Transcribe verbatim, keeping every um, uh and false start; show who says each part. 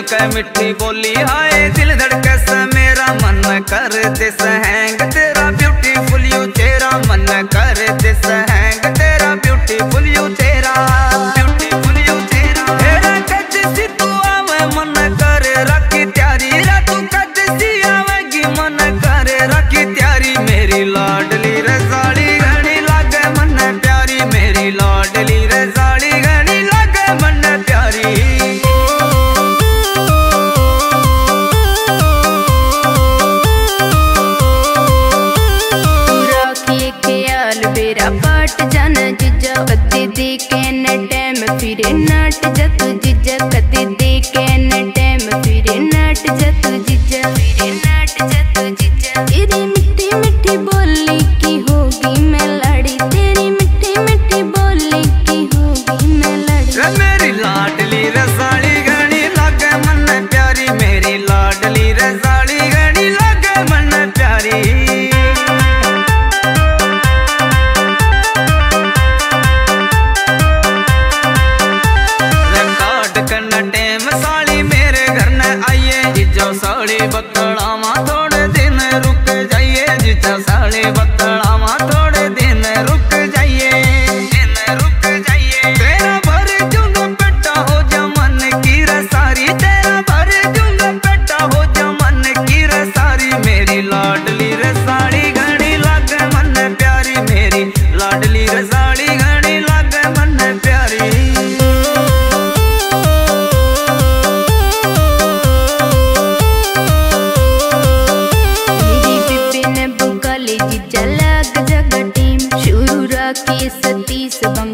Speaker 1: के मिठी बोली हाय दिल धड़के से मेरा मन कर दे सहैंग तेरा ब्यूटीफुल यू चेहरा मन कर दे सहैंग तेरा ब्यूटीफुल यू चेहरा ब्यूटीफुल यू चेहरा तेरा कद सी तू आवे मन कर रखी त्यारी रा तू कद सी आवेगी मन कर रखी त्यारी मेरी लाडली रसाली घनी लागे मन प्यारी मेरी लाडली रसाली घनी लागे मन प्यारी
Speaker 2: बाट जाना जिजा कदी दे के न टाइम फिरे नाट जत जिजा कदी दे के न टाइम फिरे नाट जत जिजा फिरे नाट जत जिजा तेरी मिठी मिठी बोली की होगी मैं लड़ी तेरी मिठी मिठी बोली की होगी मैं लड़ी
Speaker 1: मेरी लाडली रसाली घनी लागे मन प्यारी मेरी लाडली रसाली घनी लागे मन प्यारी साड़ी बतड़ावा थोड़े दिन रुक जाइए जिजा साड़ी बतड़ावा थोड़े दिन रुक जाइए दिन रुक जाइए तेरा भर दूंगा बेटा हो जमन की रसारी तेरा भर दूंगा बेटा हो जमन की रसारी मेरी लाडली रसाड़ी घनी लागे मन प्यारी मेरी लाडली रसाड़ी घनी लागे मन प्यारी
Speaker 2: जिजा लग जग टीम शुरू राखी सतीश